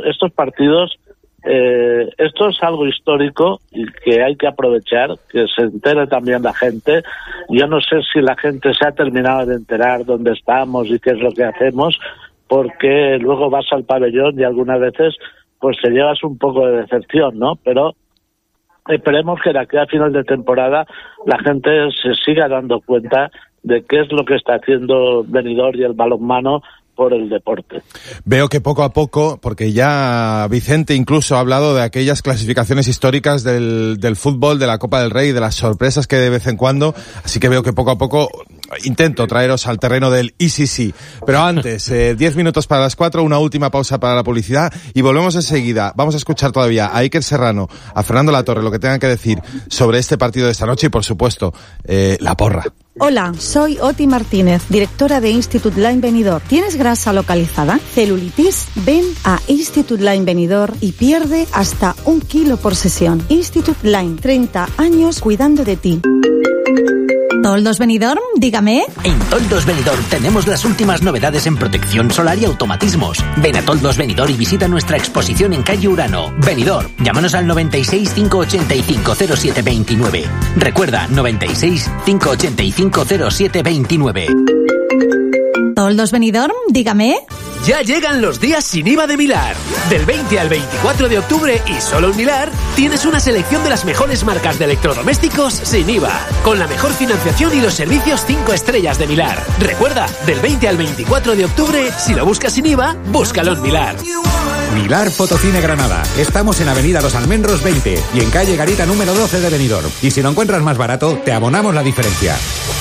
estos partidos, esto es algo histórico y que hay que aprovechar, que se entere también la gente. Yo no sé si la gente se ha terminado de enterar dónde estamos y qué es lo que hacemos, porque luego vas al pabellón y algunas veces pues te llevas un poco de decepción, ¿no? Pero esperemos que de aquí a final de temporada la gente se siga dando cuenta de qué es lo que está haciendo Benidorm y el balonmano por el deporte. Veo que poco a poco, porque ya Vicente incluso ha hablado de aquellas clasificaciones históricas del fútbol, de la Copa del Rey, de las sorpresas que de vez en cuando, así que veo que poco a poco intento traeros al terreno del ECC. Pero antes, 10 minutos para las 4, una última pausa para la publicidad y volvemos enseguida. Vamos a escuchar todavía a Iker Serrano, a Fernando Latorre, lo que tengan que decir sobre este partido de esta noche y, por supuesto, la porra. Hola, soy Oti Martínez, directora de Institute Line Benidorm. ¿Tienes grasa localizada? ¿Celulitis? Ven a Institute Line Benidorm y pierde hasta 1 kilo por sesión. Institute Line, 30 años cuidando de ti. ¿Toldos Benidorm? Dígame. En Toldos Benidorm tenemos las últimas novedades en protección solar y automatismos. Ven a Toldos Benidorm y visita nuestra exposición en calle Urano. Benidorm, llámanos al 96 585 0729. Recuerda, 96 585 0729. ¿Toldos Benidorm? Dígame. Ya llegan los días sin IVA de Milar. Del 20 al 24 de octubre y solo en Milar tienes una selección de las mejores marcas de electrodomésticos sin IVA, con la mejor financiación y los servicios 5 estrellas de Milar. Recuerda, del 20 al 24 de octubre, si lo buscas sin IVA, búscalo en Milar. Milar Fotocine Granada. Estamos en Avenida Los Almendros 20 y en calle Garita número 12 de Benidorm. Y si lo encuentras más barato, te abonamos la diferencia.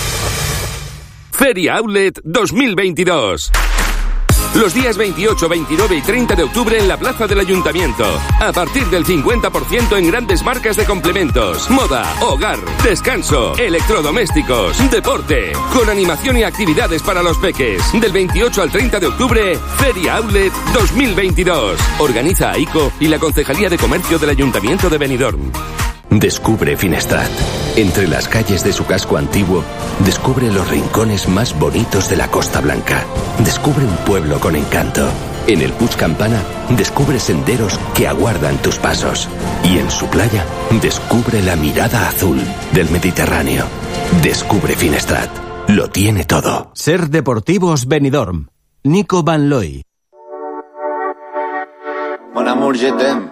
Feria Outlet 2022. Los días 28, 29 y 30 de octubre en la Plaza del Ayuntamiento. A partir del 50% en grandes marcas de complementos, moda, hogar, descanso, electrodomésticos, deporte, con animación y actividades para los peques. Del 28 al 30 de octubre, Feria Outlet 2022. Organiza AICO y la Concejalía de Comercio del Ayuntamiento de Benidorm. Descubre Finestrat. Entre las calles de su casco antiguo, descubre los rincones más bonitos de la Costa Blanca. Descubre un pueblo con encanto. En el Puig Campana, descubre senderos que aguardan tus pasos. Y en su playa, descubre la mirada azul del Mediterráneo. Descubre Finestrat. Lo tiene todo. Ser Deportivos Benidorm. Nico Van Looy. Mon amour, je t'aime.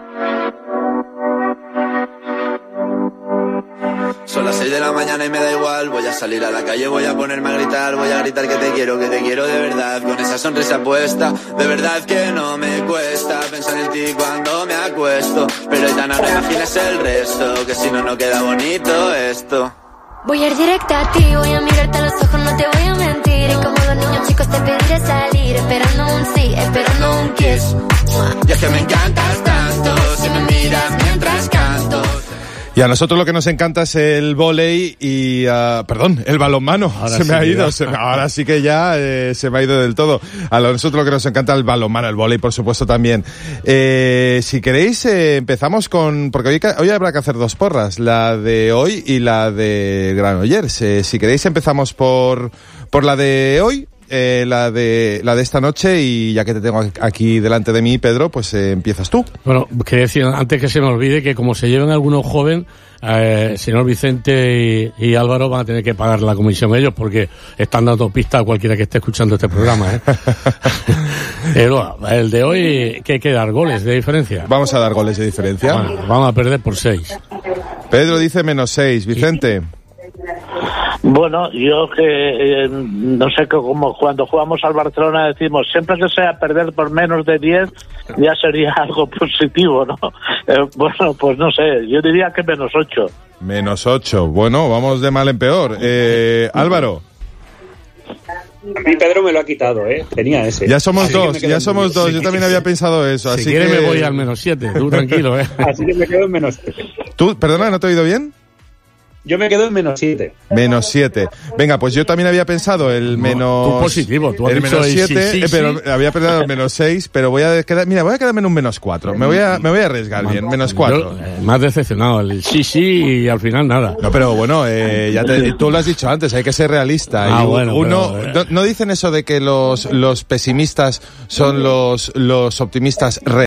Son las 6 de la mañana y me da igual. Voy a salir a la calle, voy a ponerme a gritar. Voy a gritar que te quiero de verdad. Con esa sonrisa puesta, de verdad que no me cuesta pensar en ti cuando me acuesto. Pero Aitana, no imaginas el resto, que si no, no queda bonito esto. Voy a ir directa a ti, voy a mirarte a los ojos, no te voy a mentir. Y como los niños chicos te pediré salir, esperando un sí, esperando un kiss. Y es que me encantas tanto, si me miras mientras canto. Y a nosotros lo que nos encanta es el vóley y, el balonmano. Ahora se me ha ido. sí, Ahora sí que ya se me ha ido del todo. A nosotros lo que nos encanta es el balonmano, el vóley, por supuesto, también. Si queréis, empezamos con... Porque hoy habrá que hacer 2 porras, la de hoy y la de Granollers. Si queréis, empezamos por la de hoy. La de esta noche, y ya que te tengo aquí delante de mí, Pedro, pues empiezas tú. Bueno, quería decir antes que se me olvide que como se lleven algunos jóvenes, señor Vicente y Álvaro van a tener que pagar la comisión ellos, porque están dando pista a cualquiera que esté escuchando este programa, el de hoy, ¿qué hay que dar? ¿Goles de diferencia? Vamos a dar goles de diferencia. Bueno, vamos a perder por 6. Pedro dice -6. Vicente. Bueno, yo que no sé, como cuando jugamos al Barcelona decimos, siempre que sea perder por menos de 10 ya sería algo positivo, ¿no? Bueno, pues no sé, yo diría que -8. -8, bueno, vamos de mal en peor. Álvaro. A mí Pedro me lo ha quitado, tenía ese. Ya somos dos, yo también había pensado eso. Si así quieres que... me voy al -7, tú tranquilo, Así que me quedo en -7. ¿Tú, perdona, no te he oído bien? Yo me quedo en -7. -7. Venga, pues yo también había pensado el menos... Tú positivo, tú has el dicho -7, sí, pero había pensado el -6, pero voy a quedarme en un -4. Me voy a arriesgar bien, -4. Más decepcionado, el sí y al final nada. No, pero bueno, tú lo has dicho antes, hay que ser realista. No dicen eso de que los pesimistas son los optimistas